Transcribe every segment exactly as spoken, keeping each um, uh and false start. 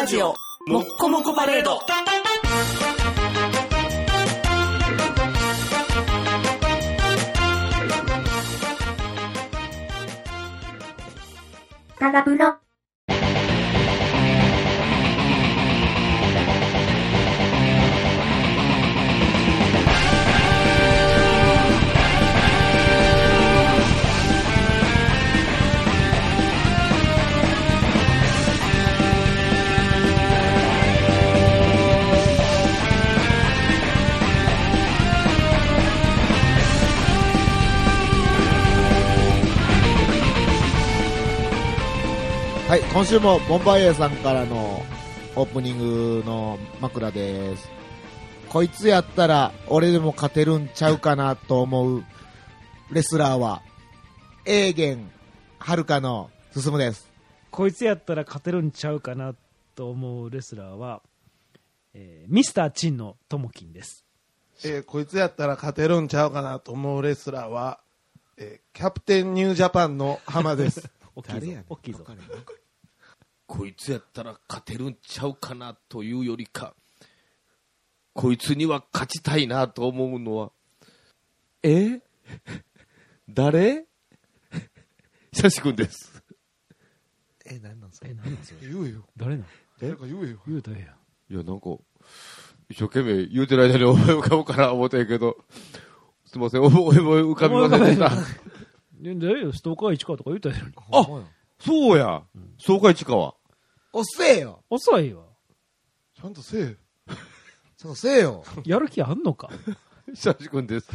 ラジオもっこもこパレード。 タガプロ。 はい、今週もボンバイエーさんからのオープニングの枕です。こいつやったら俺でも勝てるんちゃうかなと思うレスラーはエーゲンはるかの進むです。 こいつやったら勝てるんちゃうかなと思うレスラーは、えー、ミスターチンのともきんです。 えー、こいつやったら勝てるんちゃうかなと思うレスラーは、えー、キャプテンニュージャパンの浜です。 大きいぞ、大きいぞ。 こいつやったら勝てるんちゃうかなというよりか、こいつには勝ちたいなと思うのは、え誰久しくんです。 え、なんなんそれ。 え、なんなんそれ。 言うよ。 誰なん。 誰か言うよ。 言うたらええいや、なんか、一生懸命言うてる間に思い浮かぶから思ったんやけど、すいません、思い浮かびませんでした。 で、誰よ、ストーカー市川とか言うたらええのに。 あ、そうや。そうか市川。 おせえよ。 遅いわ。 ちゃんとせえ。 そうせえよ。 やる気あんのか。 久しくんです。ち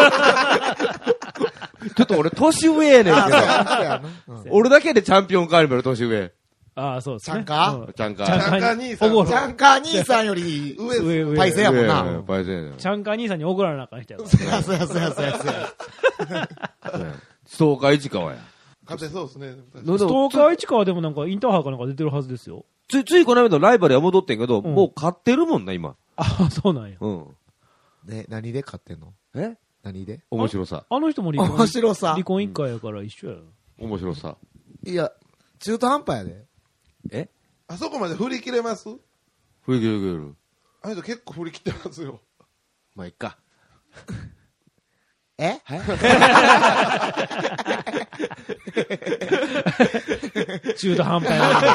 ょっと俺年上やねんけど。俺だけでチャンピオンカーニバル年上。 ああ、そうですね。 ちゃんかうんちゃんか。 ちゃんちゃんか兄さん。 おごるちゃんか兄さんより上上上パイセンやもんな。 パイセンやねん。 ちゃんか兄さんにおごらなあかん人やから。 そやそやそやそやそや。 そうか市川や。 勝てそうですね。 ストーカー市川でもなんかインターハイかなんか出てるはずですよ。 つ、ついこの間のライバルは戻ってんけど、 うんもう勝ってるもんな、今。 ああ、そうなんや。 うん。 ね、何で勝ってんの？ え何で？ 面白さ。 あの人も離婚。 面白さ離婚一回やから一緒やろ。 面白さ。 いや、中途半端やで。 えあそこまで振り切れます？ 振り切る振り切る。 あの人結構振り切ってますよ。 まあ、いっか。 え中途半端やな。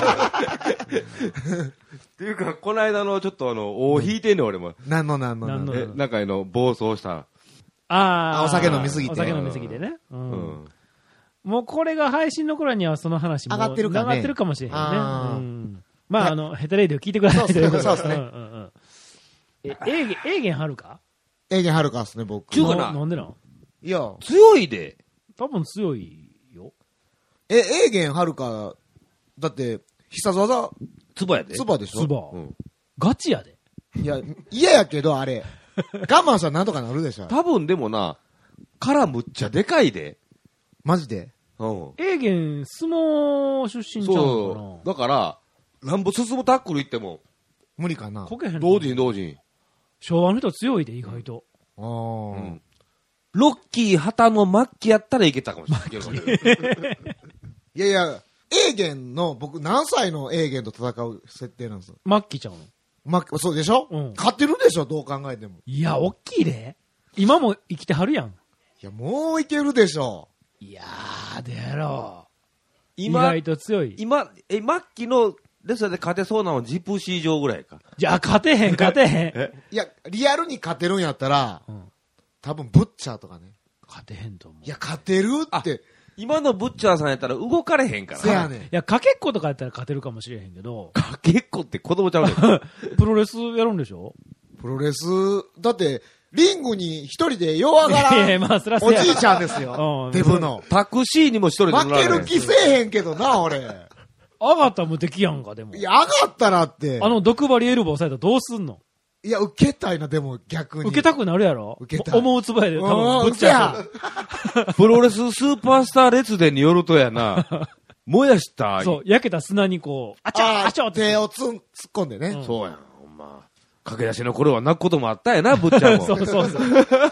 っていうか、この間のちょっとあの、大引いてんねん、俺も。 なんのなんのなんの。 なんえ、なんかあの、暴走した。 ああ。 お酒飲みすぎてお酒飲みすぎてね。う。 うんん。 もうこれが配信の頃にはその話も上がってるかね上がってるかもしれへんね。 あーうんまあ、あの、ヘタレイディを聞いてくださいということで。 そうっすねんうんうんえ、エーゲン、エーゲンはるかエーゲンはるかっすね、僕。 ちゅうかななんでなんいや、 強いで。 多分強いよ。 え、エーゲンはるか、だって、必殺技、 つばやで。 ツバでしょ？ スバう。ん。 ガチやで。 いや、嫌やけど、あれ。我慢したらなんとかなるでしょ。 多分でもな、殻むっちゃでかいで。 マジで。 うん。 エーゲン、相撲出身ちゃうのそう。だから、なんぼ進むタックル行っても、 無理かな。 かなこけへんの同時に同時に。 昭和の人強いで、意外と。 あーうん。ロッキー旗の末期やったらいけたかもしれない。 いやいや、エーゲンの、僕何歳のエーゲンと戦う設定なんですよ。 マッキーちゃうのま、そうでしょ？ うん勝ってるでしょ、どう考えても。 いや、おっきいで。今も生きてはるやん。 いや、もういけるでしょ。 いやー、でやろう。 今意外と強い。 今、え、末期のレスラーで勝てそうなのはジプシー場ぐらいか。 じゃあ、勝てへん、勝てへん。 いや、リアルに勝てるんやったら、 うん多分ブッチャーとかね。 勝てへんと思う。 いや、勝てるって。 今のブッチャーさんやったら動かれへんから。 せやねん。 いや、かけっことかやったら勝てるかもしれへんけど、 かけっこって子供ちゃうねん。 プロレスやるんでしょプロレス、だって、リングに一人で弱がいやいや、 らん、 まあ、そらそおうやじいちゃんですよう。んデブの。 タクシーにも一人で乗負けられへんる気せえへんけどな、俺。 上がったら無敵やんか、でもい。や、上がったらって。 あの、毒針エルボーされたらどうすんのいや、受けたいな、でも逆に。 受けたくなるやろ受けたい思うつばやで、多うん分、ぶっちゃう。 プロレススーパースター列伝によるとやな、燃やした。 そう、焼けた砂にこう、あちゃああちゃって。 手をつん、突っ込んでね。 うんそうやん、ほんま。駆け出しの頃は泣くこともあったやな、ブッチャーも。 そうそうそう。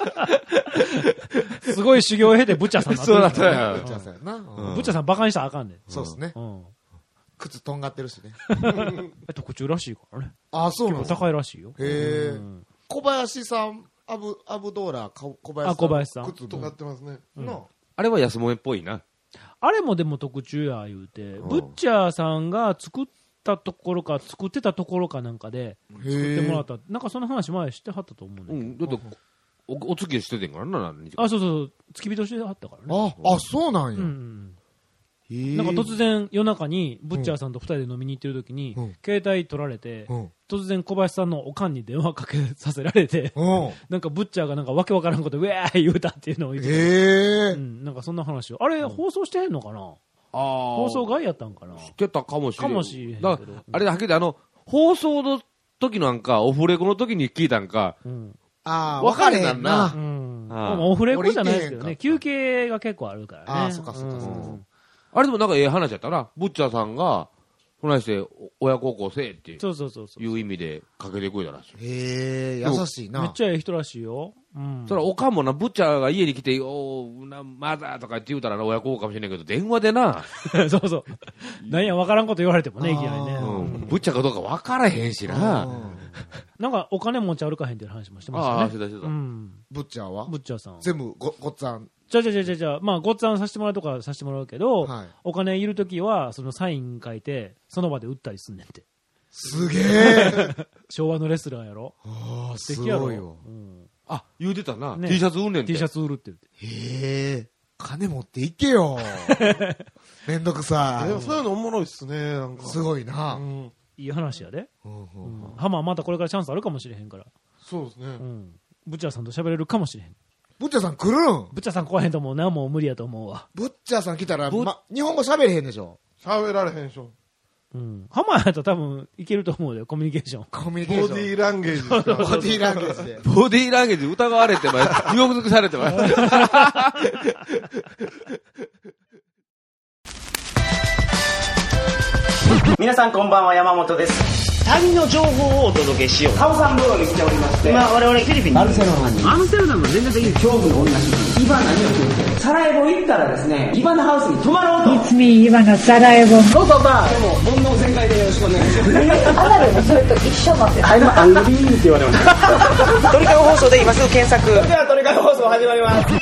すごい修行を経てブッチャーさんになってるそうだったやんブッチャーさんやな。うんブッチャーさんバカにしたらあかんねん。 そうですね。 うん。 靴とんがってるしね。 特注らしいからね。 あ、そうなんですか。 結構高いらしいよ。 へえう。ん小林さん、アブ、アブドーラー、か小林さん。 あ小林さん靴とかってますね。 の。 あれは安物っぽいな。 あれもでも特注や言うて、 んブッチャーさんが作ったところか、作ってたところかなんかで、作ってもらった。なんかその話前知ってはったと思うねうんん。だって、お、お付き合いしててんからな、何日かあ、そうそう、付き人してはったからね。 あ、あ、そうなんや。 うんうんへーなんか突然夜中にブッチャーさんと二人で飲みに行ってる時に、 うん携帯取られて、 うん。 突然小林さんのおかんに電話かけさせられて、 うん。 なんかブッチャーがなんかわけわからんことウェー言うたっていうのを言ってた、 へうえ。 ん、なんかそんな話を。あれ、放送してへんのかな、 ああ。 放送外やったんかな、 知ってたかもしれん。 かもしれへんけどだからあれだけで、あの、放送の時なんか、オフレコの時に聞いたんか、 うん。 ああ、 分かれへたんなう。ん。 ああまあオフレコじゃないですけどね、 俺行ってへんかった休憩が結構あるからね。 ああそっかそっかそっかうんあれでもなんかええ話やったな。ブッチャーさんが、こないして、お親孝行せえってそうそうそうそう。 いう意味でかけてくれたらしい。 へえ、優しいな。 めっちゃええ人らしいよ。うん。 それはおかんもな、ブッチャーが家に来て、おー、な、マザーとかって言うたらな、親孝行かもしれないけど、電話でな、 そうそう。なんやわからんこと言われてもね、いきなりね。 あーうん、ブッチャーかどうか分からへんしな。 なんかお金持ち歩かへんっていう話もしてましたね。 ああ、してたしてた。 うん。 ブッチャーはブッチャーさん。 全部ご、ごっつぁん。 じゃじゃじゃじゃじゃまあ、ごっつぁんさせてもらうとかさせてもらうけど、 はい。 お金いるときは、そのサイン書いて、その場で売ったりすんねんって。 すげえ。 昭和のレスラーやろ。 ああ、す素敵やろ。 ごいよ。 うんあ、言うてたな。 ね T シャツ売んねんて。 T シャツ売るって言って。 へえ。金持っていけよ。めんどくさでもそういうのおもろいっすね、なんか。 い。すごいな。 うん。 いい話やで。 うんうんうんハマーまたこれからチャンスあるかもしれへんから。 そうですねう。ん。ブッチャーさんと喋れるかもしれへん。 ブッチャーさん来るんブッチャーさん来へんと思うな。もう無理やと思うわ。 ブッチャーさん来たら、 ブッま、日本語喋れへんでしょ。 喋られへんでしょ。 うん。ハマーやと多分いけると思うよ。コミュニケーション。 コミュニケーション。 ボディーランゲージですかボディーランゲージで。 ボディーランゲージ疑われてます。地獄尽くされてます。 皆さんこんばんは、山本です。 旅の情報をお届けしよう。 カオサンブローに来ておりまして、 今我々フィリピンバルセロナにアムステルダムの全然的に恐怖の女主人、イバナにを連れて、サラエボ行ったらですね、イバナハウスに泊まろうと。 It's me, Ivana Sarajevo. どうぞバー、でも煩悩全開でよろしくお願いします。 アナルもそれと一緒なんです。 はい、アングリーって言われました。 鳥かご放送で今すぐ検索。 では、トリカゴ放送始まります。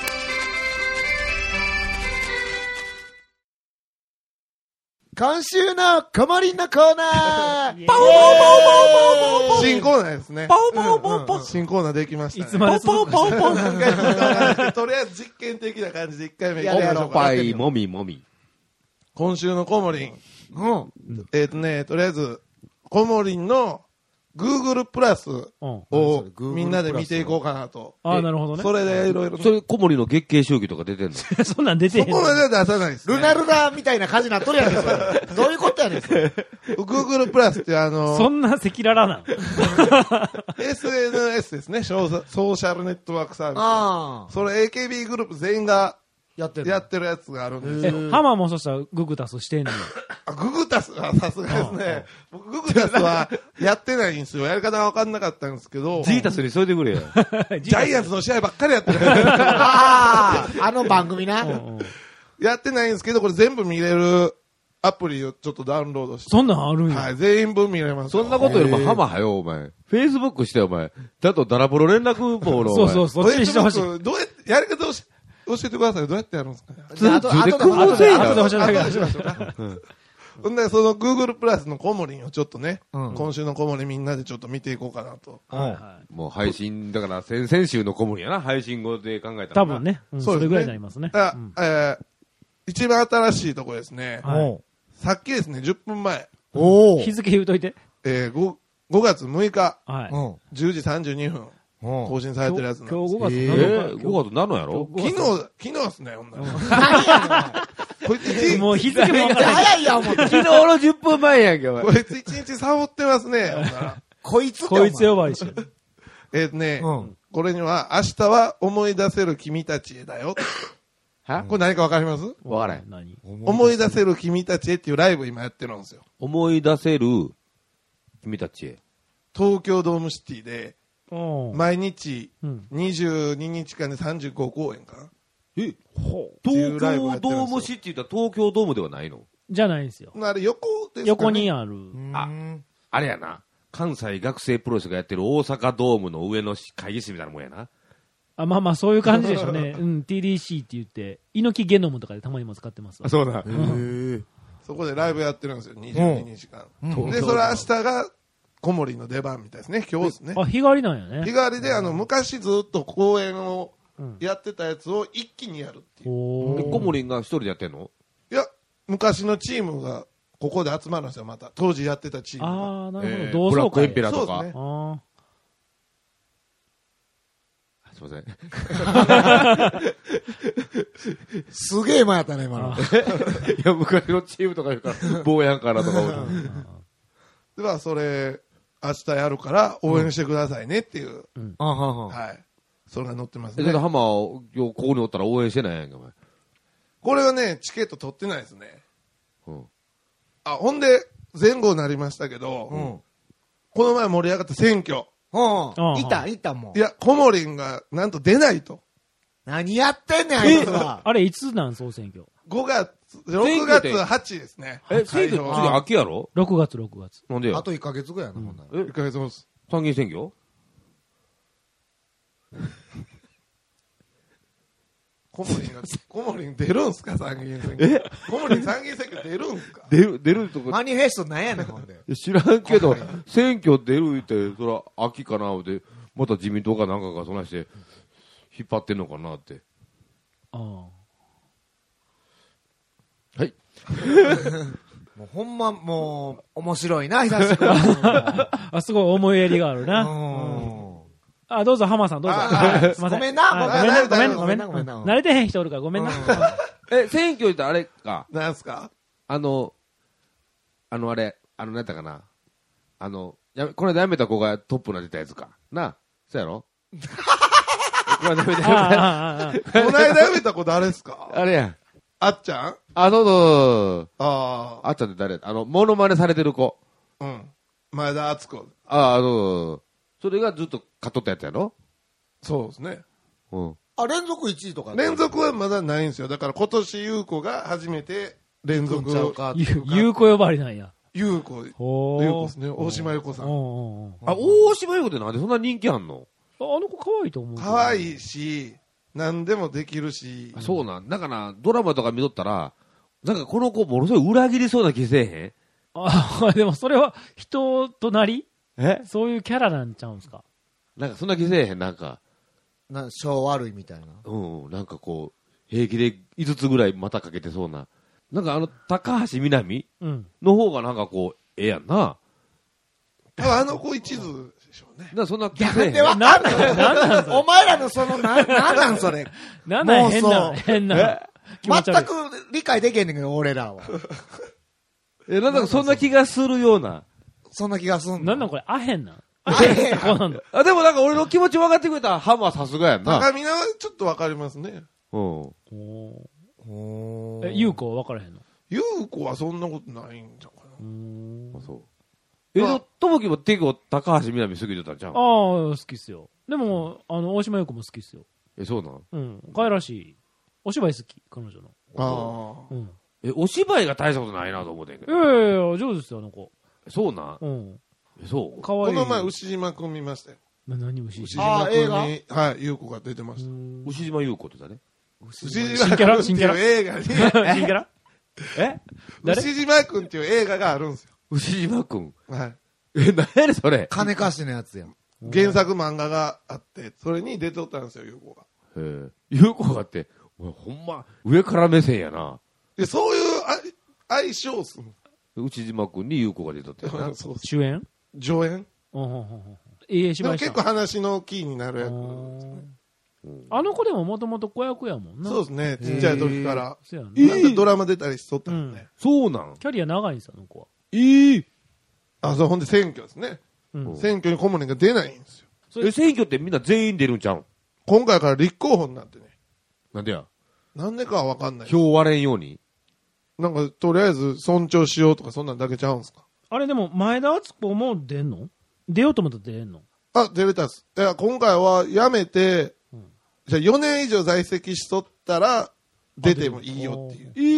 今週のコモリンのコーナー。 新コーナーですね。 ポンポンポンポンうんうん新コーナーできましたね。 いつまでポンポンポンポン。 何回もわからないけどとりあえず実験的な感じで一回目やるやろ行きましょうかおっぱいもみもみ。 今週のコモリン。 うん。 えっ、とね、とりあえず、コモリンの Google プラスうん。 をそれ Google みんなで見ていこうかなと。 ああ、なるほどね。 それでいろいろ。 それ、小森の月経周期とか出てんのそんなん出てへんの。 そこまでは出さないです、ね。 ルナルダみたいな感じになっとるやんけ、それ。どういうことやねん、それ。 Google プラスってあの、 そんな赤裸々なの。 エスエヌエス ですね、ソーソーシャルネットワークサービス。 ああ。 それ エーケービー グループ全員がやってる。 やってるやつがあるんですよ。 え、ハマーもそしたらググタスしてんのよ。 あググタスはさすがですね。僕ググタスはやってないんですよ。やり方が分かんなかったんですけど。 ジータスに添えてくれよ。 ジャイアンツの試合ばっかりやってる。 ああ、あの番組な。 うんうんやってないんですけど、これ全部見れるアプリをちょっとダウンロードして。 そんなんあるんや。 はい、全員分見れます。 そんなことよりもハマはよ、お前。フェイスブックして、お前。だとダラプロ連絡網の。 そうそう、そっちにしてほしい。 Facebook どうやって、やり方をし教えてください。どうやってやるんですかね。 であと自分であと工夫せえ後でや。 教えてあげる後でしましょうか。ほんで、その Google プラスのコモリンをちょっとね、 うん今週のコモリンみんなでちょっと見ていこうかなと。 はいはもう配信、だから先、先週の小森やな。配信後で考えたらい。 な。 多分ね。うんそうですねそれぐらいになりますね。 あうんえー一番新しいとこですね。 はいおうさっきですね、じゅっぷんまえ、 おう日付言うといて。 えー、ごごがつむいか、 はい。 うん。 じゅうじさんじゅうにふん、 うん。 更新されてるやつなんです。 今日ごがつえなのか。 ー、ごがつなのやろ今日昨日、昨日ですね、ほんなら。 何やこいつ一日、 もう日付もねん。 分からない。 早いや思って。 昨日のじゅっぷんまえやんけ、お前。 こいつ一日サボってますね、ほんなら。 こいつってこいつ呼ばわりしてる。 えーとね、 うんこれには、明日は思い出せる君たちへだよ。 はこれ何かわかりますわからへん。 何思い出せる君たちへっていうライブ今やってるんですよ。 思い出せる君たちへ。 東京ドームシティで、 うん。 毎日うん。 にじゅうににちかんでさんじゅうごこうえんかな。 えっていう東ライブや京ドってるんですよームシティって東京ドームではないのじゃないんですよ。 あれ横ですかね。 横にある。 あ、あれやな。関西学生プロレスがやってる大阪ドームの上の会議室みたいなもんやな。 あ、まあまあ、そういう感じでしょうね。うん、ティーディーシー って言って、猪木ゲノムとかでたまにも使ってますわ。 そうだ。 そこでライブやってるんですよ、にじゅうににちかん。で、それ明日が小森の出番みたいですね、今日ですね。 あ、日替わりなんやね。 日替わりで、あの、昔ずっと公演をやってたやつを一気にやるっていう。 コモリンが一人でやってんの？ いや、昔のチームがここで集まるんですよ、また。当時やってたチームが。 ああ、なるほど。 えー同窓会。 ブラックエンペラーとか。 そうですね。 あすいません。 すげえ前やったね、今の。 いや、昔のチームとか言うから、坊やんかなとか思って。 では、それ、明日やるから応援してくださいねっていう。 あはんはんはい。それが載ってますえ、けどね。 ハマー、今日ここにおったら応援してないやんか、お前。 これはね、チケット取ってないですね。 うん。 あ、ほんで、前後になりましたけど、 うん。 この前盛り上がった選挙。 うんあ。 いた、いたもんい。や、コモリンがなんと出ないと。 何やってんねん、あいつは。 あれ、いつなん総選挙？ ごがつ、ろくがつはちですね。 え、選挙次秋やろ？ ろくがつ、ろくがつ。 なんでやあといっかげつぐらいやな、ほんなら。 いっかげつごです。 参議院選挙？ コモリンが、コモリン出るんすか、参議院選挙。えコモリン参議院選挙出るんすか？ 出る、出るとこ。 マニフェストなんやねん、ほんで。 知らんけど、選挙出るって、そら、秋かな、思って、また自民党かなんかがそんなして、引っ張ってんのかなって。 あはい。 もうほんま、もう、面白いな、久しぶりに。 あ。あ、すごい思いやりがあるな。 うんあ、どうぞ、浜さん、どうぞ。 あすいません。 ごめんなあごめんごめんな、ごめんな、ごめんな。 ごめんな慣れてへん人おるから、ごめんな。 え、選挙ってあれか、 なんすか？ あの、あのあれ、あの、なんやったかな。あの、やめ、この間辞めた子がトップになってたやつか。なあ、そうやろ？この間辞めた、 ああ、ああ、あこの間辞めた子誰ですか？ あれやん。 あっちゃん？ あ、そうそう。 ああっちゃんって誰？あの、モノマネされてる子。 あ、うん。前田敦子。 ああ、そう。それがずっと買っとったやつやろ？ そうですね。 うん。 あ、連続いちいとか。 連続はまだないんですよ。だから今年優子が初めて連続ちゃうか。 ゆ有効呼ばわりなんや。 優子、 ほー優子ですね。大島優子さ。 うんんうんうん。 あ、大島優子ってなんでそんな人気あんの？ あの子可愛いと思う。 可愛いし、何でもできるし。 あそうなん。だから、ドラマとか見とったら、なんかこの子ものすごい裏切りそうな気せえへん？ あ、でもそれは人となりえそういうキャラなんちゃうんすか？ なんかそんな気せえへん？なんか、 な、性悪いみたいな。 うん、なんかこう、平気でいつつぐらい股かけてそうな。なんかあの、高橋みなみうん。 の方がなんかこう、ええやんな。 ああの子一途でしょうね。 だからそんな気せえへん。 でわかんない。なんなんお前らのその、な、なんなんそれ。 なんなん妄想変な、変な。気持ち悪い全く理解できへんねんけど、俺らは。 え、なんだかそんな気がするような。 そんな気がすんの。 なんなんこれ、アヘンなん？ アヘンそうなんだ。 あ、でもなんか俺の気持ち分かってくれたハムはさすがやんな。 高見菜はちょっとわかりますね。 うん。 おほーえ、優子は分からへんの？ 優子はそんなことないんじゃんかな。 うーん。 あそう。え、でも、ともきも結構高橋みなみ好きでたんちゃう？ ああ、好きっすよ。でも、あの、大島優子も好きっすよ。 え、そうなん？ うん。可愛らしい。お芝居好き、彼女の。 ああ。 うん。 え、お芝居が大したことないなと思ってんけど。 いやいやいや、上手ですよ、あの子。 そうなん？ うん。 え、そう可愛い。 この前、牛島くん見ましたよ。 な、何牛牛島島くんに、 あはい、優子が出てました。 牛島優子って誰？ 牛島新キャラ新キャラくんっていう映画に、 新キャラえ誰牛島くんっていう映画があるんです牛島くん。 よ。はい。 え、何やねんそれ。 金貸しのやつやん。 原作漫画があって、それに出とったんですよ、優子が。 へえ。優子がって、お前ほんま、上から目線やな。 で、そういうあ相性っすもん。 内島くんに優子が出とったよな。 そう主演上演うんうんうんうん。ええでも芝居した結構話のキーになる役ですね。 あの子でももともと子役やもんな。 そうですね、ちっちゃい時から。 そうやんななんかドラマ出たりしとったんね。 そうなん？ キャリア長いんですよ、あの子は。 ええ。 あ、そう、ほんで選挙ですね。 うん。 選挙にコモリンが出ないんですよ。 それえ、選挙ってみんな全員出るんちゃうん？ 今回から立候補になってね。 なんでや？ なんでかはわかんない。 票割れんように？ なんか、とりあえず尊重しようとかそんなんだけちゃうんすか。 あれでも、前田敦子も出んの？出ようと思ったら出れんの？ あ、出れたっす。いや、今回は辞めて、 うんじゃあよねん以上在籍しとったら、出てもいいよっていう。 ええ。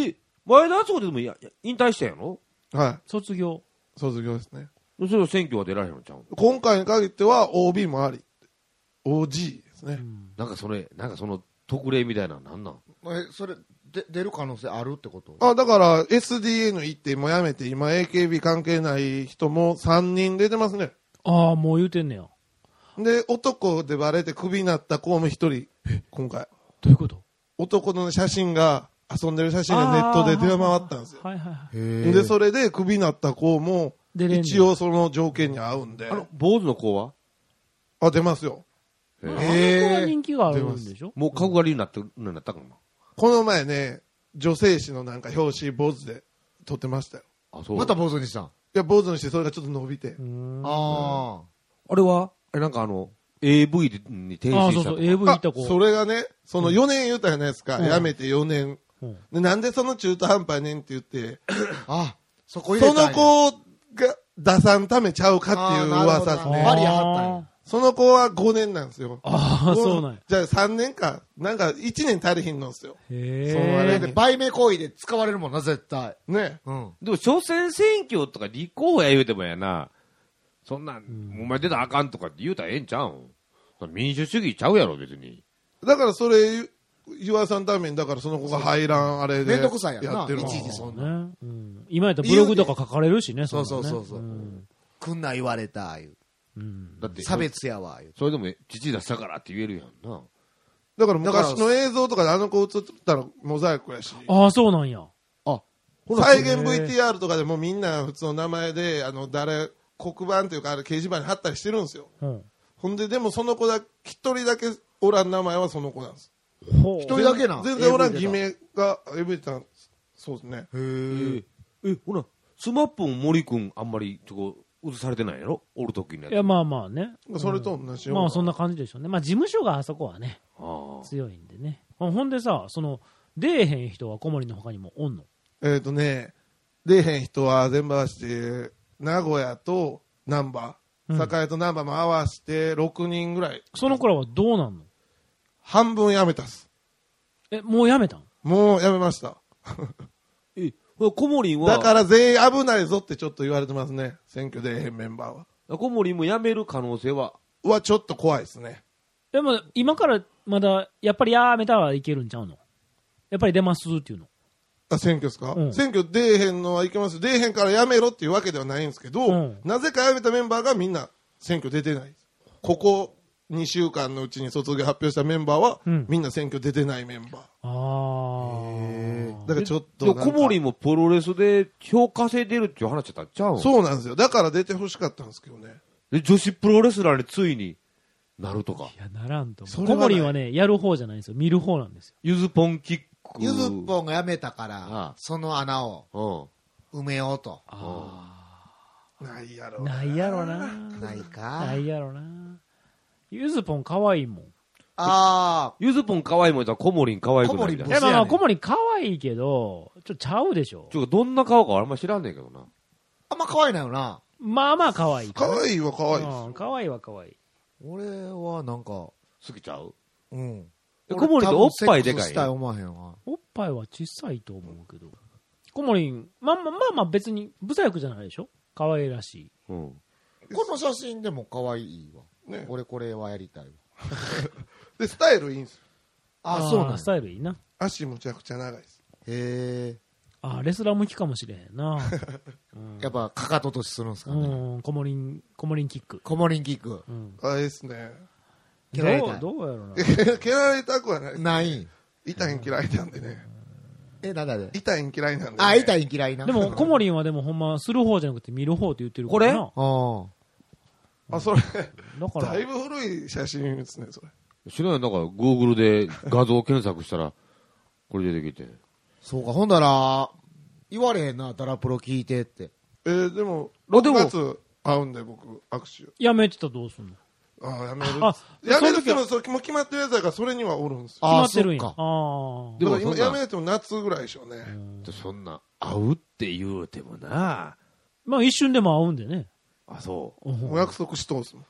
前田敦子でもいや引退したんやろ。 は卒業。 い。卒業ですね。 それは選挙は出られへんのちゃう。 今回に限っては オービー もあり。オージー ですね。 なんかそれ、なんかその特例みたいなのなんなん。 え、それ、で、出る可能性あるってこと？ あ、だから エスディーエヌ 行ってもうやめて、今 エーケービー 関係ない人もさんにん出てますね。 ああ、もう言うてんねや。 で、男でバレてクビになった子も一人、今回。 どういうこと？ 男の写真が、遊んでる写真がネットで出回ったんですよ。 はいはいはい。 で、それでクビになった子も、一応その条件に合うんで。 あの、坊主の子はあ、出ますよ。 あの子は人気があるんでしょ？ もう角刈りになってるのになったかな。 この前ね、女性誌のなんか表紙坊主で撮ってましたよ。 あ、そう。 また坊主にしたん？ いや、坊主にしてそれがちょっと伸びて。 ああれはあれなんかあの、エーブイ に転身したとか。 あ、そうそう、エーブイ 行った子。 それがね、そのよねん言うたじゃないですか。 うん辞めてよねん。 うんでなんでその中途半端やねんって言って、 あ。あ、そこ入れそたんや。 の子が出さんためちゃうかっていう噂ですね。 あーなるほどバリア張ったんや。 その子はごねんなんですよ。 ああ、そうなんや。 じゃあさんねんか。なんかいちねん足りひんのですよ。 へそのあれえ。 で、売名行為で使われるもんな、絶対。 ね。 うん。 でも、所詮選挙とか立候補や言うてもやな。そんなん、お前出たらあかんとかって言うたらええんちゃうん民主主義ちゃうやろ、別に。 だからそれ言わさんために、だからその子が入らんあれで。 めんどくさいやんなやってるいちいちそんな。 ね。うん。今やったらブログとか書かれるしね、 そうそんなねそうそうそう。 んくんな言われた、いう。 うん。 だって、 差別やわ、いう。 それでも、父出したからって言えるやんな。 だから昔の映像とかであの子映ったらモザイクやし。 ああ、そうなんや。 再現 ブイティーアール とかでもみんな普通の名前で、あの、誰、黒板というかあれ掲示板に貼ったりしてるんですよ。 うん。 ほんで、でもその子だ、一人だけおらん名前はその子なんです。 ほう一人だけな。 全然おらん偽名が、エブリタン、そうですね。 へえ。 え、ほら、スマップも森くんあんまり、ちょこ、映されてないやろおるときにやいや、まあまあね。 それと同じような。 まあそんな感じでしょうね。まあ事務所があそこはね、 ああ。 強いんでね。ほんでさ、その、出えへん人は小森の他にもおんの？ えっとね、出えへん人は全部合わせて、名古屋と難波、 うん栄と難波も合わせてろくにんぐらい。 その子らはどうなんの？ 半分辞めたっす。 え、もうやめたん？ もう辞めました。 え、これコモリンは、 だから全員危ないぞってちょっと言われてますね。選挙出えへんメンバーは。 コモリンも辞める可能性は、 はちょっと怖いですね。 でも、今からまだ、やっぱりやめたらいけるんちゃうの？やっぱり出ますっていうの。 あ、選挙ですか、 うん選挙出えへんのはいけます。出えへんから辞めろっていうわけではないんですけど、 うんなぜか辞めたメンバーがみんな選挙出てないです。ここにしゅうかんのうちに卒業発表したメンバーは、 うんみんな選挙出てないメンバー。 ああ。 だからちょっとでなんかもコモリンもプロレスで票稼いでるっていう話だったんちゃうんそうなんですよ。だから出てほしかったんですけどね。 で、女子プロレスラーについになるとか。 いや、ならんと思う。 それはない小森はね、やる方じゃないんですよ。見る方なんですよ。 ゆずポンキック。 ゆずぽんが辞めたからああ、 その穴をうん。 埋めようと。 ないやろ。 ないやろな。 ないかないやろな。ゆずぽん可愛いもん。 あゆずぽん可愛いもんやったらコモリン可愛くないみたいな。 いや、まあまあ、 そうやねん小森可愛いけど、ちょっとちゃうでしょ。 ちょ、どんな顔かあんま知らんねんけどな。 あ。あんま可愛いなよな。 まあまあ可愛いかな。 可愛いは可愛いです。 うん、可愛いは可愛い。 俺はなんか、 好きちゃううん。 でコモリンっておっぱいでかい俺多分セックスしたい思わへんわ。 おっぱいは小さいと思うけど。小森ん、まあまあまあまあ別に、不細工じゃないでしょ？可愛らしい。 うん。 この写真でも可愛いわ。 ね俺これはやりたいわ。 で、スタイルいいんですよ。 あ、そうなんやスタイルいいな。 足むちゃくちゃ長いです。 へあレスラー向きかもしれへんな。 え。やっぱ、かかととしするんすかうね。 ん、小森ん、小森んキック。 コモリンキック。 うん。 あれですね。 蹴られたいどうどうやろな。 蹴られたくはないです。 ないん。 痛いん嫌いなんでね。 え、なんだで痛いん嫌いなんで、ね。 あ、痛いん嫌いな。 でも、小森んはでもほんま、する方じゃなくて見る方って言ってるからな。 ああ、それ、 だから。 だいぶ古い写真ですね、それ。 知らんよ。なんか、グーグルで画像検索したら、これ出てきて。 そうか、ほんだら、言われへんな、ダラプロ聞いてって。 えー、でも、 あでもろくがつ会うんで、僕、握手。 やめてたらどうすんの？ ああ、やめる。 あやめるってその時はも、それもう決まってるやつだから、それにはおるんですよ。 決まってるんや。 そっかああ。 でもだから今そんなやめても夏ぐらいでしょうね。 そんな、会うって言うてもな。 まあ一瞬でも会うんでね。 あ、そう。 うんお約束しとんすもん。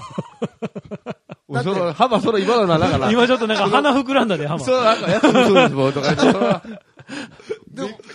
その、幅、その今のな、だから。 今ちょっとなんか鼻膨らんだで、浜。 そのなんか、やつそうですもん、とか言って、それはでも、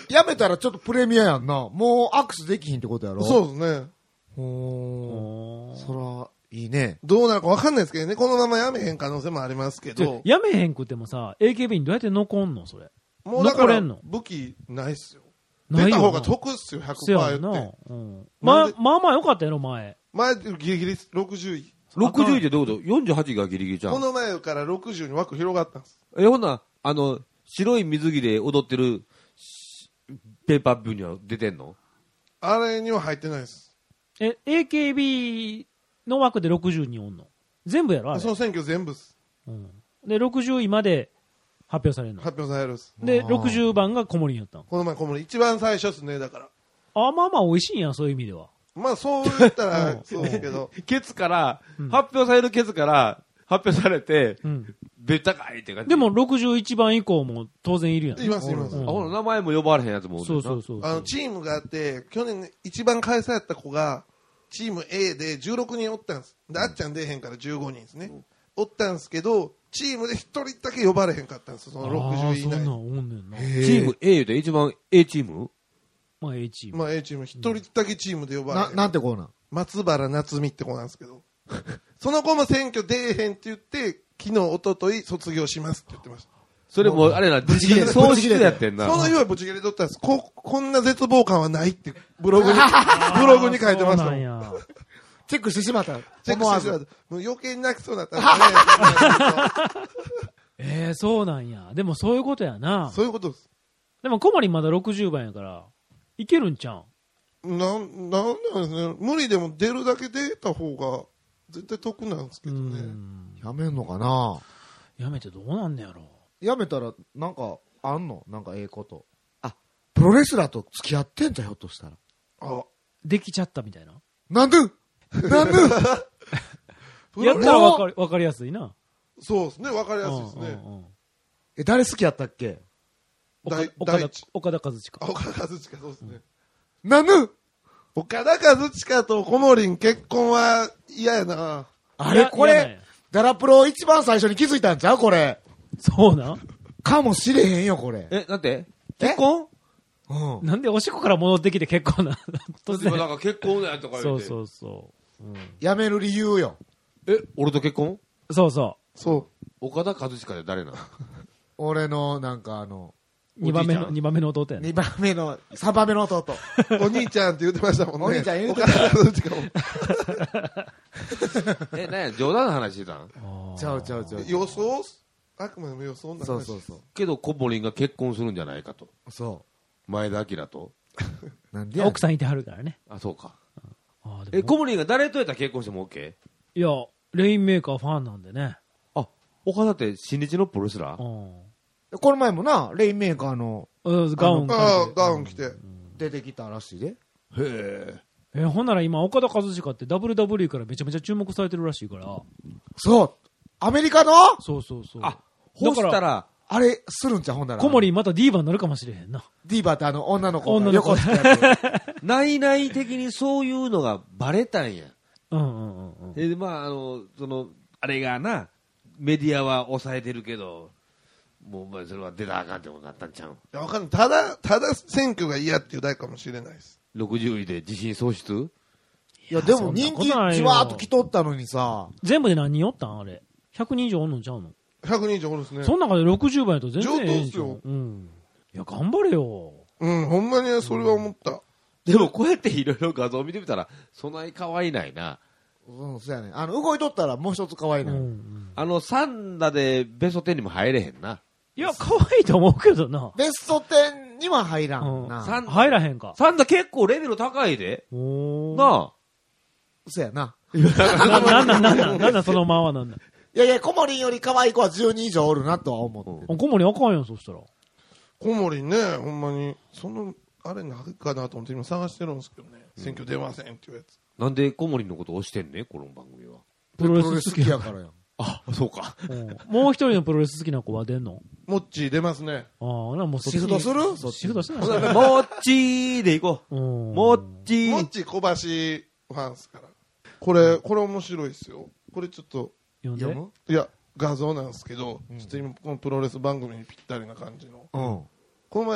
やめたらちょっとプレミアやんな。もうアクセスできひんってことやろ。 そうですね。 ほー。そら、いいね。 どうなるかわかんないですけどね。このままやめへん可能性もありますけど。 やめへんくてもさ、エーケービー にどうやって残んのそれ。 もうだから残れんの武器ないっすよ。 ないよな出た方が得っすよ、ひゃくパーセントせや言なって。。 うん。まあなんで、 まあまあよかったやろ、前。 前ギリギリろくじゅうい。 ろくじゅういってどういうこと ?よんじゅうはち がギリギリじゃん。 この前からろくじゅうに枠広がったんです。 え、ほんな、あの、白い水着で踊ってるしペーパービューには出てんの？ あれには入ってないです。 え、エーケービー の枠でろくじゅうにおんの全部やろあれ。 その選挙全部っす。 うん。で、ろくじゅういまで発表されるの。 発表されるっす。 で、ろくじゅうばんが小森にやったの。 この前、この一番最初っすね、だから。 あ、まあまあ美味しいんや、そういう意味では。 まあ、そう言ったら、そうですけど。 ケツから、 うん発表されるケツから、発表されて、 うん。 べったかいって感じ。 でも、ろくじゅういちばん以降も当然いるやん。 います、います。 うんあ、ほら、名前も呼ばれへんやつもおるそうそうそう。 あの、チームがあって、去年ね一番開催やった子が、チーム A でじゅうろくにんおったんです。で、あっちゃん出えへんからじゅうごにんですね。おったんですけど、チームでひとりだけ呼ばれへんかったんですそのろくじゅうい以内に。 あーそんなんおんねんな。 チーム A で一番 A チームまあ A チーム。 まあ A チームひとりだけチームで呼ばれへな、 ん。 なんてこうなん。 松原夏美って子なんですけど。その子も選挙出えへんって言って、昨日、一昨日卒業しますって言ってました。 それも、あれな、 ブチギレ喪失やってんな。 その日はブチ切れとったんです。こ、こんな絶望感はないってブログに、ブログに書いてましたもん。 そうなんや。 チェックしてしまった。 チェック思わず。 してしまった。もう余計に泣きそうだったんですね。 ええ、そうなんや。でもそういうことやな。 そういうことです。 でも小森まだろくじゅうばんやから、いけるんちゃうんなん、なんなんですね。無理でも出るだけ出た方が絶対得なんですけうどね。 ん。 やめんのかな。 やめてどうなんねやろ。 やめたら、なんか、あんのなんかええこと。あ、プロレスラーと付き合ってんじゃん、ひょっとしたら。 あ、 できちゃったみたいな。 なんでなんでやったらわかりわかりやすいな。 そうですね。わかりやすいですね。 うんうんうんえ、誰好きやったっけ大岡田大地。 岡田和親。 あ岡田和親、そうですね。 なんで岡田和親と小森ん結婚は嫌やな。 あれいやこれいやね、 ダラプロ一番最初に気づいたんちゃうこれ。 そうなんかもしれへんよ、これ。 え、なんてえ結婚うん。 なんでおしっこから戻ってきて結婚な突然。 今なんか結婚だよとか言って。 そうそうそう。うんやめる理由よ。 え、俺と結婚そうそそ岡田和親で誰なの俺の、なんかあの、 う。二番目の、 おじいちゃん二番目の弟やね。 二番目の、三番目の弟。 う。お兄ちゃんって言ってましたもんね。 お兄ちゃん言うて岡た田和親も。 え、なんや、冗談の話してたんあーちゃうちゃうちゃう。 予想あくまでも予想なんそうそうそう。 けど、コモリンが結婚するんじゃないかと。 そ前田明と。 う。なんでやねん奥さんいてはるからね。 あ、そうか。 あーでもえ、コモリンが誰とやったら結婚しても OK？ いや、レインメーカーファンなんでね。 あ、岡田って新日のプロレスラーうん。 この前もな、レインメーカーのうんガウンああ、 借りて。 ガウン着て。 出てきたらしいで。 へえ。 え、ほんなら今、岡田和親って ダブリューダブリュー からめちゃめちゃ注目されてるらしいから。 そう。アメリカのそうそうそう。 あ、ほしたら、 あれ、するんちゃうほんなら。 小森またディーバになるかもしれへんな。 ディーバーってあの女の子女の子横つくやつ。 内々的にそういうのがバレたんや。 うんうんうんうん。 で、まあ、あの、その、あれがな、メディアは抑えてるけど、もう、まあ、それは出たらあかんってことになったんちゃういや、わかんない。ただ、ただ選挙が嫌っていうだけかもしれないです。 ろくじゅういで自信喪失いや、でもそんな人気じことないよわーっと来とったのにさ、 全部で何人おったんあれ。ひゃくにん以上おんのちゃうの、 ひゃくにん以上おるんですね。 その中でろくじゅうばんやと全然ええんちゃう上等っすようん。いや、頑張れよ。 うん、ほんまにそれは思った。 でも、こうやっていろいろ画像見てみたら、そない可愛いないな。 うん、そうやね。あの、動いとったらもう一つ可愛いうんうのよ。 ん。 あの、サンダでベストテンにも入れへんな。 いや、可愛いと思うけどな。 ベストテンには入らんな。 サン入らへんか。 サンダ結構レベル高いで。 おー。 なそうやな。 な、なんなんなんなんなんなんそのままなんだ。 いやいや、コモリンより可愛い子はじゅうにん以上おるなとは思ってる。 小森あかんやん、そしたら。 小森ね、ほんまに、その、あれないかなと思って今探してるんですけどね。選挙出ませんっていうやつ。 なんでコモリンのこと押してんねこの番組は。 プロレス好きやからやん。 あ、そうか。 うんもう一人のプロレス好きな子は出んのモッチー出ますね。 ああ、なもうそっちシフトするそっちシフトしてないほなもっちーでいこう。 うんもっちー。 モッチー小橋ファンスから。これ、これ面白いですよ。これちょっと、 読んで。 読むいや、画像なんですけど、ちょっと今、このプロレス番組にぴったりな感じの。 うん。 この前、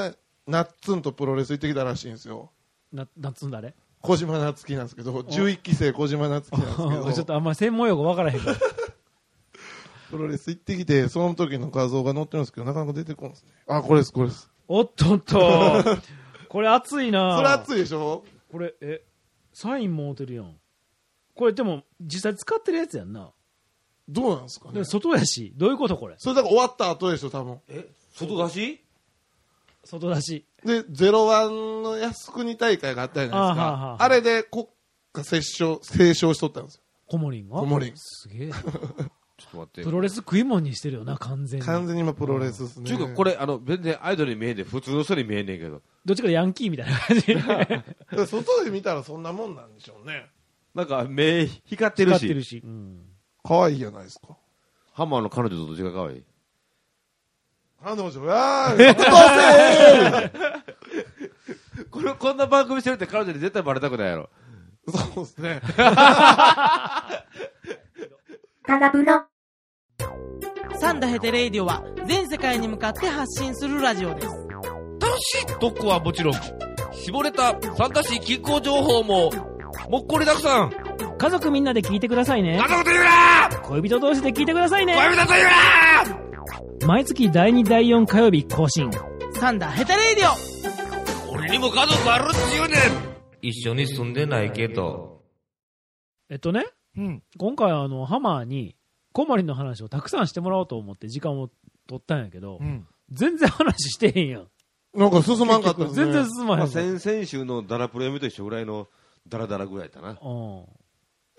ナッツンとプロレス行ってきたらしいんですよ。 な、夏んだれ小島夏樹なんですけど、じゅういっき生小島夏樹なんですけど、 ちょっとあんま専門用語分からへんから。 プロレス行ってきて、その時の画像が載ってるんですけど、なかなか出てこないですね。あ、これです、これです。 おっとっと。これ熱いな。 それ熱いでしょ。 これ、え、サイン持てるやん。これでも、実際使ってるやつやんな。 どうなんですかね。 で外やし、どういうことこれ。 それだから終わった後でしょ、多分。 え外出し外出し。 で、ゼロワンの靖国大会があったじゃないですか。 あはははあれで国家斉唱、斉唱しとったんですよ。 コモリンがコモリン。 すげえ。 ちょっと待って。 プロレス食い物にしてるよな、完全に。 完全に今プロレスですね。 ちゅうか、これ、あの、全然アイドルに見えんで、普通の人に見えんねんけど。 どっちかヤンキーみたいな感じ。 外で見たらそんなもんなんでしょうね。 なんか、目光ってるし。 光ってるし。うん。 可愛いじゃないですか。 ハンマーの彼女とどっちが可愛い彼女、うわー、どうせこれ、こんな番組してるって彼女に絶対バレたくないやろ。 そうですね。 カラブロサンダヘテレイディオは全世界に向かって発信するラジオです。 楽しい特攻はもちろん、絞れた参加し気候情報も、もっこりたくさん。 家族みんなで聞いてくださいね。 家族と言うな恋人同士で聞いてくださいね。 恋人と言うな毎月だいにだいよん火曜日更新。 サンダヘテレイディオ。 俺にも家族あるっちゅうねん。一緒に住んでないけど。 えっとね、うん、今回あの、ハマーに、コモリンの話をたくさんしてもらおうと思って時間を取ったんやけど、うん、全然話してへんやん。 なんか進まんかったですね。 全然進まへん。まあ、 先々週のダラプロ読みと一緒ぐらいのダラダラぐらいだな。 うん。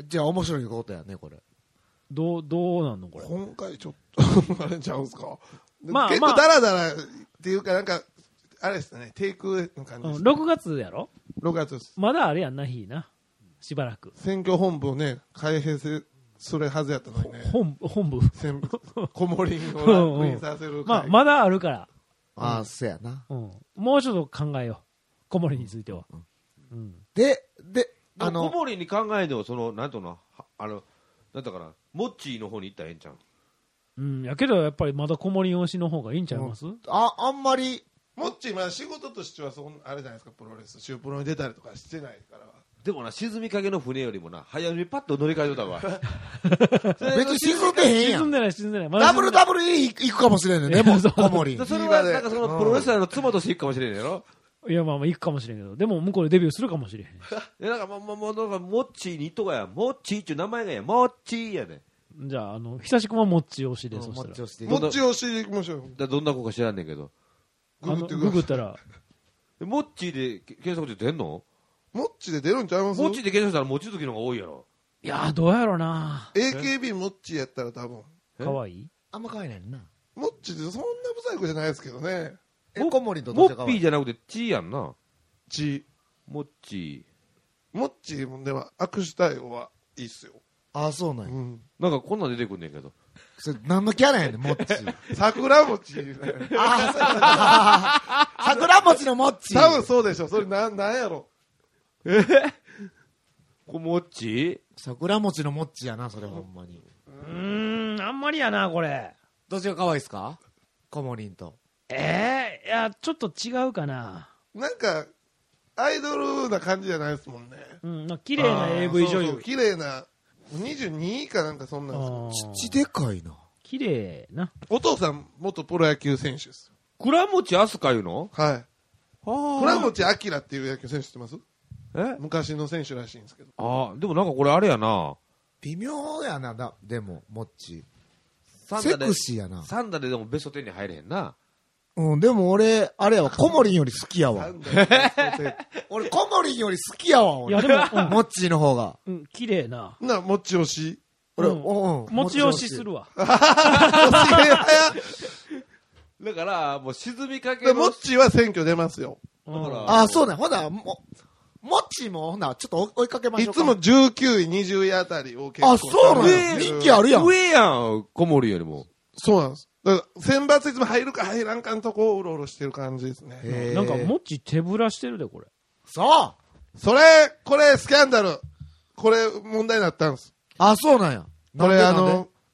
じゃあ面白いことやね、これ。 どう、どうなんのこれ。 今回ちょっと、あれちゃうんすか。 まあ、 結構ダラダラっていうか、なんか、あれですね、テイクの感じです、ね。 ろくがつやろ ? ろくがつです。 まだあれやんな、日な。しばらく。 選挙本部をね、開閉するはずやったのにね。 本部本部コモリンをランクインさせる、うんうん。 まあ、まだあるから。 ああ、そうやな、 うん。もうちょっと考えよう。コモリについては。 うん、で、で、あの。 コモリに考えても、その、なんとの、あの、なんだから、モッチーの方に行ったらええんちゃう。 うん、やけどやっぱりまだコモリ推しの方がいいんちゃいます、うん、 あ、あんまり。 モッチー、まあ仕事としてはそん、あれじゃないですか、プロレス。シュープロに出たりとかしてないから。 でもな、沈みかけの船よりもな、早めにパッと乗り換えとったわ。 別に沈んでへんやん。 沈んでない、沈んでない。 ま、ダブルダブル イー 行くかもしれんねんね、もう、コモリン。 それは、なんかその、プロレスラーの妻として行くかもしれんねんやろ。 いや、まあまあ行くかもしれんけど、でも向こうでデビューするかもしれん。いや、なんかもう、もう、なんか、モッチーに行っとかや。モッチーっていう名前がや。モッチーやね。 じゃあ、あの、久しくもモッチー推しで、そしたら。 モッチー推しで行きましょう。 だどんな子か知らんねんけど。 ググってググったら。 モッチーで検索で出んの？ モッチで出るんちゃいます？ モッチで検索したらモチズキの方が多いやろ。 いやー、どうやろな。 エーケービー モッチやったら多分。 かわいい？ あんまかわいないな。 モッチってそんなブサイクじゃないですけどね。 え、コモリンとどっちがかわいい？ モッピーじゃなくてチーやんな。 チー。モッチー。モッチーもでは握手対応はいいっすよ。 ああ、そうなんや。 うん。 なんかこんなん出てくんねんけど。 それ何のキャラやねん、モッチー。 桜餅。 ああ、そう桜餅のモッチー。 多分そうでしょ。それなん、なんやろ。 えこモッチ桜餅のモッチーやな、それほんまに。 うーん、あんまりやな、これ。 どっちが可愛いっすか？コモリンと。 ええー、いや、ちょっと違うかな。 なんか、アイドルな感じじゃないですもんね。 うん、なんか綺麗な エーブイ 女優。そうそう、 綺麗な。にじゅうにかなんかそんなんですよ。 ちっちでかいな。 綺麗な。 お父さん、元プロ野球選手です。 倉持飛鳥いうの？ はい。倉持明っていう野球選手知ってます？ え？ 昔の選手らしいんですけど。 ああ、でもなんかこれあれやな。 微妙やな、だ、でも、モッチー。 セクシーやな。 サンダででもベストじゅうに入れへんな。 うん、でも俺、あれやわ、コモリンより好きやわ。俺、コモリンより好きやわ、俺。 いや、でも、 うん、モッチーの方が。 うん、綺麗な。 な、もっち推し。 俺、うん、 うん。もち押しするわ。 推し早だから、もう沈みかけの。 もっちは選挙出ますよ。 ああ、そうね。ほな、も、もっちも、ほな、ちょっと追いかけましょうか。 いつもじゅうきゅうい、にじゅういあたりを結構。 あ、そうなんや。人気あるやん。 上やん、コモリよりも。 そうなんです。だから、選抜いつも入るか入らんかんとこをうろうろしてる感じですね。 なんか、もっち手ぶらしてるで、これ。 そうそれ、これ、スキャンダル。これ、問題になったんです。 あ、そうなんや。 これ、あの、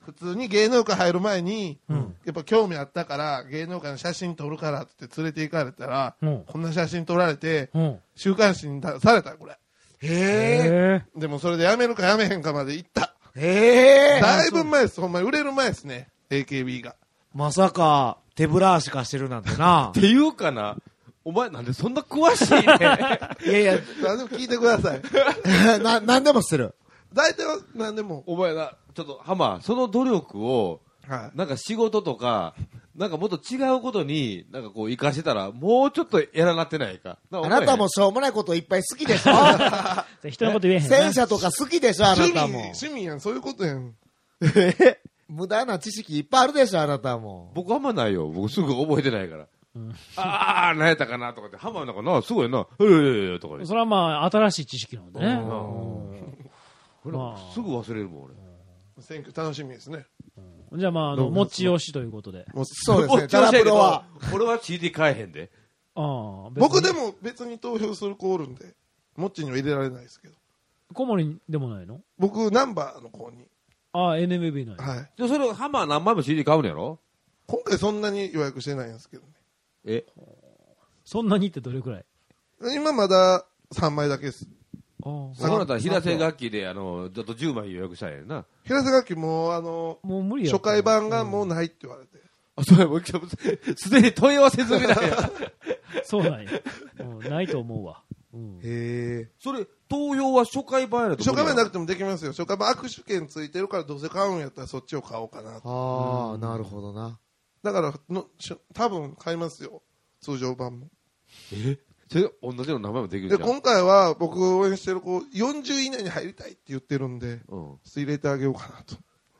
普通に芸能界入る前に、 うんやっぱ興味あったから芸能界の写真撮るからって連れて行かれたら、 うんこんな写真撮られて、 うん。 週刊誌に出されたこれ。 へえ。 へでもそれでやめるかやめへんかまで行った。 へえ。 だいぶ前です。ほんまに売れる前ですね。エーケービー が。 まさか、手ぶら足かしてるなんてなっ。ていうかな、お前なんでそんな詳しいね。 いやいや、 何でも聞いてください。 な、なんでもする。 大体は何でも。 お前な、ちょっと、ハマー、その努力を、 はい。 なんか仕事とか、なんかもっと違うことに、なんかこう活かしてたら、もうちょっとやらなってないか。 あなたもしょうもないこといっぱい好きでしょ人のこと言えへんな。 戦車とか好きでしょあな趣味、 たも。 趣味やん、そういうことやん。 無駄な知識いっぱいあるでしょあなたも。 僕あんまないよ。僕すぐ覚えてないから。ああ、何やったかなとかって、ハマーなんかな、すごいな、ええとか言ってそれはまあ、新しい知識なんでね。 うんうんまあすぐ忘れるもん、俺。 選挙楽しみですね。 じゃあまあ、あの、持ちよしということで。 もうそうですね。タラプロは。 俺は シーディー 買えへんで。 ああ、 僕でも。 も別に投票する子おるんで、モッチには入れられないですけど。 小森でもないの僕、ナンバーの子に。 ああ、エヌエムビー の。 はい。 じゃあそれ、ハマー何枚も シーディー 買うんやろ今回そんなに予約してないんですけどね。 えそんなにってどれくらい今まださんまいだけです。 ああ。 そうなったら、平瀬楽器で、あの、ずっとじゅうまい予約したんやな。 平瀬楽器も、あの、 もう無理や。 初回版がもうないって言われて。 あ、そうや、もう一回すでに問い合わせ済みなんや。 そうなんや。うんないと思うわ。うん。 へえ。 それ、投票は初回版やろ初回版なくてもできますよ。初回版握手券ついてるからどうせ買うんやったらそっちを買おうかなと。 ああ、なるほどな。 だからの、しょ多分買いますよ。通常版も。 えそれ、同じの名前もできるじで、 ゃん。 今回は僕応援してる子、よんじゅうい以内に入りたいって言ってるんで、 うん。 ちょっと入れてあげようかなと。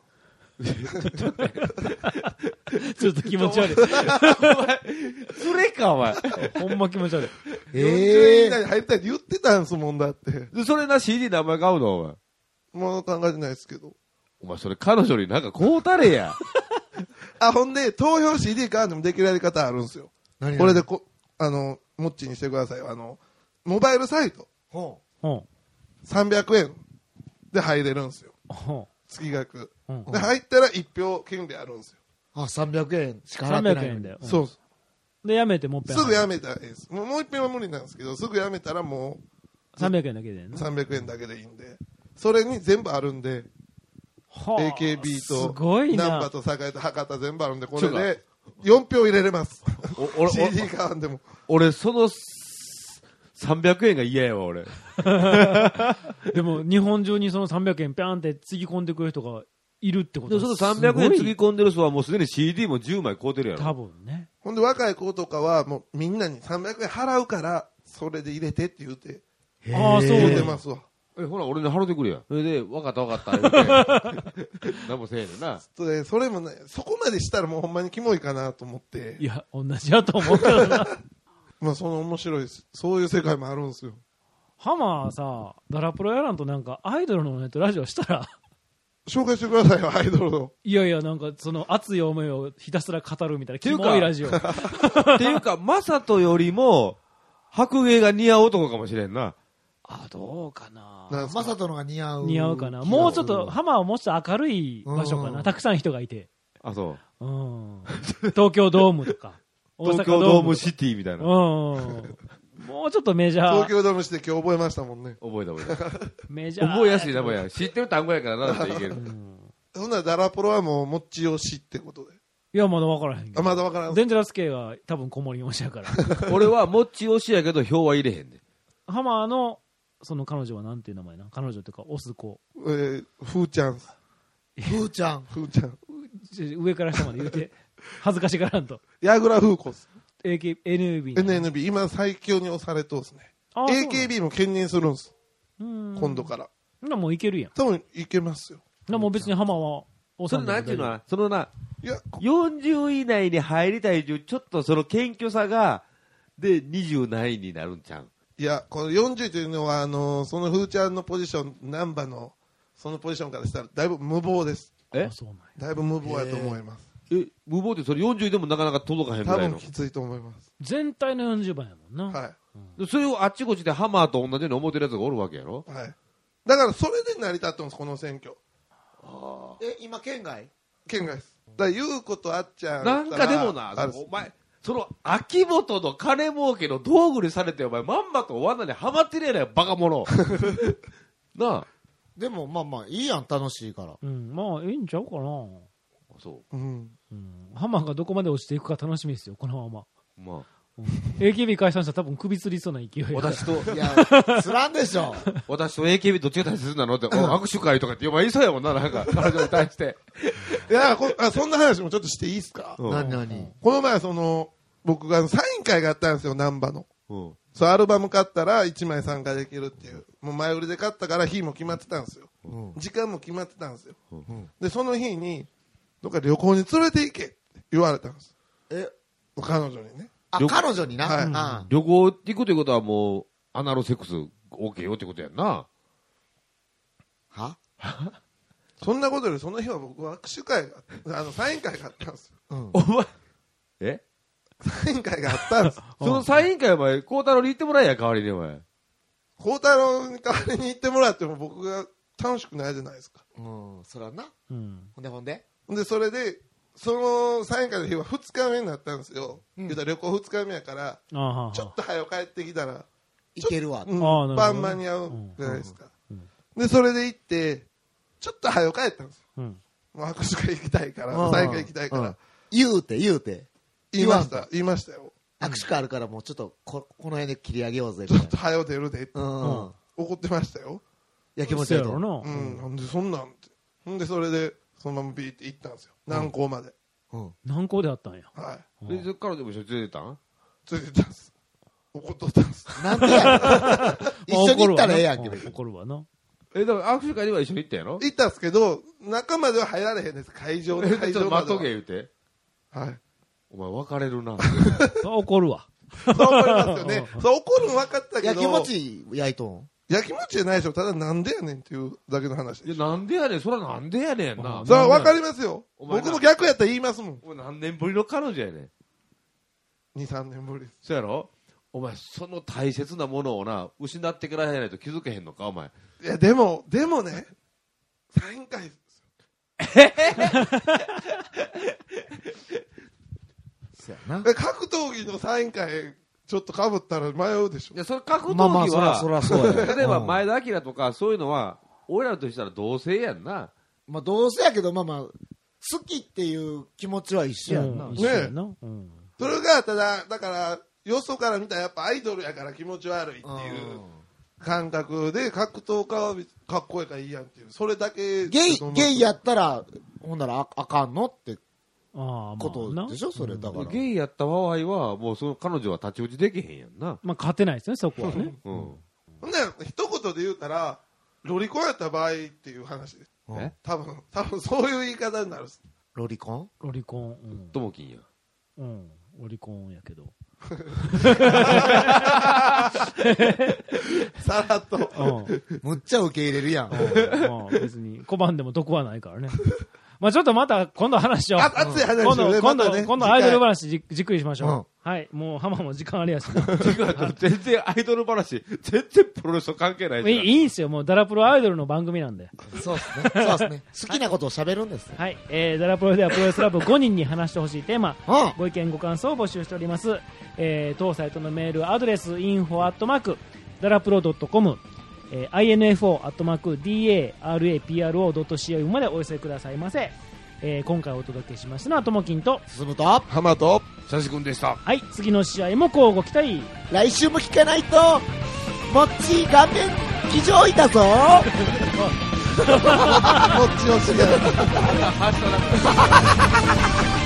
ちょっと気持ち悪い。 それか、お前。 ほんま気持ち悪い。 えよんじゅうい以え。 内に入りたいって言ってたんすもんだって。 でそれな、シーディー 名前買うのお前。 もう考えてないですけど。 お前、それ彼女になんかこうたれや。 あ、ほんで、投票 シーディー 買うのもできるやり方あるんですよ。 何これでこ、あの、モッチにしてくださいよ。あの、モバイルサイト、 ほうん。 さんびゃくえんで入れるんですよ。 うん月額。 うんで、入ったらいち票権利あるんですよ。 う。あ、さんびゃくえんしか払っ 300 てないのに。 円だよ。 そう。 で、やめてもっぺん。 すぐやめたらいいです。もうもう一遍は無理なんですけど、すぐやめたらもさんびゃくえんだけでうね。 さんびゃくえんだけでいいんで。それに全部あるんで、 はあエーケービーすと、 ごいなナンバ。と栄と博多全部あるんで、これでよん票入れれます。 お俺、 シーディー 買わんでも。 俺、その、さんびゃくえんが嫌やわ、俺。 でも、日本中にそのさんびゃくえんぴゃーんってつぎ込んでくる人がいるってことでそのさんびゃくえんつぎ込んでる人はもうすでに シーディー もじゅうまい買うてるやろ。 多分ね。 ほんで若い子とかはもうみんなにさんびゃくえん払うから、それで入れてって言うて、 ああ、そう入れてね。 ますわ。 え、ほら、俺に払ってくれや。それで、わかったわかった、言うて。何もせえねんな。 それそれもね、そこまでしたらもうほんまにキモいかなと思ってい、や、同じやと思うけどな。 まあその面白いです。そういう世界もあるんですよ。 ハマーさ、ダラプロやらんとなんかアイドルのネットラジオしたら、 紹介してくださいよ、アイドルの。 いやいや、なんかその熱い思いをひたすら語るみたいな、キていうかモいラジオ。 っていうか、マサトよりも、白芸が似合う男かもしれんな。 あ、どうかな。 なんすかマサトのが似合う。 似合うかな。もうちょっと、ハマーはもうちょっと明るい場所かな。 うんたくさん人がいて。 あ、そう。 うん。東京ドームとか。大東阪ドーム京ドーム。シティみたいな。 うん。もうちょっとメジャー。 東京ドームして今日覚えましたもんね。 覚えた覚えた。 メジャー。 覚えやすい名前や。知ってる単語やからなっていける。 そんならダラプロはもう、もっちよしってことで。 いや、まだ分からへんけあ、 ど。 まだわからん。 デンジャラス系は多分小森四しやから。 俺は、もっち推しやけど、票は入れへんで。 ハマーの、その彼女はなんていう名前な彼女っていうか、オス子。 えー、ふーちゃん。 ふーちゃん。 ふーちゃん。 ち上から下まで言うて、恥ずかしがらんと。 ヤグラフーコス。 エーケー、エヌエヌビー。 エヌエヌビー、今最強に押されとうすね。 あエーケービー も兼任するんす。 今今度から。 な、もういけるやん。 多分いけますよ。 な、もう別にハマーは、 それなんていうのは、そのな、 いや、 よんじゅう以内に入りたいという、ちょっとその謙虚さが、で、にじゅう何位になるんちゃう。 いや、このよんじゅうというのは、あのーそのふーちゃんのポジション、ナンバの、そのポジションからしたら、だいぶ無謀です。 えあ、そうなんや。 だいぶ無謀やと思います。 え、無謀ってそれよんじゅうでもなかなか届かへんぐ多らいの。 分きついと思います。 全体のよんじゅうばいやもんな。 はい。 それをあっちこっちでハマーと同じように思ってるやつがおるわけやろ。 はい。だから、それで成り立ってます、この選挙。 え、今県外県外です。だから、優子とあっちゃん。 なんかでもな、お前、その、秋元の金儲けの道具にされて、お前、まんまと罠にはまってねえなよ、バカ者。なあ。 でも、まあまあ、いいやん、楽しいから。 うん、まあ、いいんちゃうかな。 そう。 うん。 うん。ハマがどこまで落ちていくか楽しみですよ、このまま。 まあ。 うん、エーケービー 解散したら多分首吊りそうな勢い。 私と、 いや、つらんでしょ。 私と エーケービー どっちが大切なのって、握手会とかって言いそうやもんな、なんか、彼女に対して。 いやこあ、そんな話もちょっとしていいですか？ 何何？ この前、その、僕がサイン会があったんですよ、難波の。 うん。 そう、アルバム買ったらいちまい参加できるっていう。もう前売りで買ったから日も決まってたんですよ。うん、時間も決まってたんですよ。うん、で、その日に、どっか旅行に連れて行けって言われたんです。 え彼女にね。 あ、彼女にな。 はい。 うん、 旅行行くということはもう、アナロセックス OK よってことやんな。 はそんなことよりその日は僕は握手会が、あの、サイン会があったんですよ。 うん、お前、えサイン会があったんです。 そのサイン会はお前、孝太郎に行ってもらえや、代わりにお前。 孝太郎に代わりに行ってもらっても僕が楽しくないじゃないですか。 うん、そらな。 うん。 ほんでほんでで、それで、そのサイン会の日はふつかめになったんですよ。うん、言うたら旅行ふつかめやから、ちょっと早く帰ってきたら、 いけるわ。 うん、晩間に合うじゃないですか。うんうん、で、それで行って、ちょっと早く帰ったんですよ。うん、もう握手会行きたいから、サイン会行きたいから。 言うて、言うて。 言いました、言いましたよ。 握手会あるからもうちょっとこ、この辺で切り上げようぜ。 ちょっと早う出るでって。うん、怒ってましたよ。 やきもちやろな。 うん、なんでそんなんって。ほんで、それで、そのままビーって行ったんですよ。南港まで。 うん。南港であったんや。 はい。 で、そっからでも一緒に連れてたん連れてたんです。怒っとったんです。 なんでや一緒に行ったらええやんけ。 怒るわな。 え、だから握手会には一緒に行ったやろ？ 行ったんですけど、中までは入られへんです。会場で。会場までは。 ちょっと待っとけ言うて。 はい。 お前別れるな。 怒るわ。 そう怒りますよね。そう怒るの分かったけど。 やきもち焼いとんやきもちじゃないでしょ。ただなんでやねんっていうだけの話。 いや、なんでやねん。そらなんでやねんな。 それは分かりますよ。僕も逆やったら言いますもん。 お前何年ぶりの彼女やねん。 に、さんねんぶりです。 そうやろ？お前、その大切なものをな、失ってからやないと気づけへんのか、お前。 いや、でも、でもね、サイン会ですよ。そうやな。 格闘技のサイン会、ちょっと被ったら迷うでしょ。 いや、それ格闘技は、まあまあ、 そらそらそうや。 例えば前田明とかそういうのは、俺らとしたら同性やんな。 まあ同性やけど、まあまあ、好きっていう気持ちは一緒やんな。 うん、一緒やな。うん、 それが、ただ、だから、よそから見たらやっぱアイドルやから気持ち悪いっていう感覚で、格闘家はかっこいいからいいやんっていう。それだけ。 ゲイ、ゲイやったら、ほんならあ、あかんのってことでしょ、それだから。 ゲイやった場合は、もうその彼女は太刀打ちできへんやんな。 まあ勝てないですね、そこはね。 うん。 ほんなら、一言で言うたら、ロリコンやった場合っていう話です。 え多分、多分そういう言い方になる。 ロリコンロリコン。うん。 ともきんや。 うん。ロリコンやけど。 さらっと。 うん。むっちゃ受け入れるやん。 まあ別に、拒んでも得はないからね。まあちょっとまた今度話を。 あ、熱い話今度、今度、 またね今度アイドル話じじっくりしましょう。うん、はい。もう浜も時間ありやしな。 全然アイドル話、全然プロレスと関係ないいいいいんすよ。もうダラプロアイドルの番組なんで。 そうですね。そうですね。好きなことを喋るんです。 はい。えー、ダラプロではプロレスラブごにんに話してほしいテーマ、うん、ご意見ご感想を募集しております。えー、当サイトのメールアドレス、インフォアットマーク、ダラプロドットコム、えー、インフォアットマーク、ダラプロドットコム までお寄せくださいませ。えー、今回お届けしましたのはともきんと進むと浜としくんでした。 はい、次の試合も乞うご期待。 来週も聞かないともっち画面騎乗いたぞもっちをしが